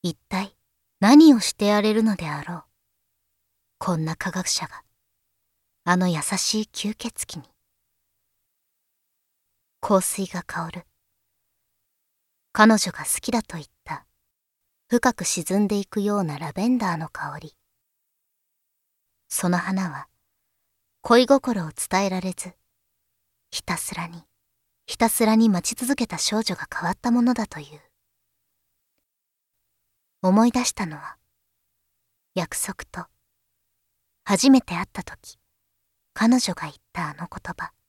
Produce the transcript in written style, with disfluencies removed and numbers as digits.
一体何をしてやれるのであろう。こんな科学者が、あの優しい吸血鬼に。香水が香る。彼女が好きだと言った、深く沈んでいくようなラベンダーの香り。その花は、恋心を伝えられず、ひたすらに待ち続けた少女が変わったものだという。思い出したのは、約束と、初めて会った時、彼女が言ったあの言葉。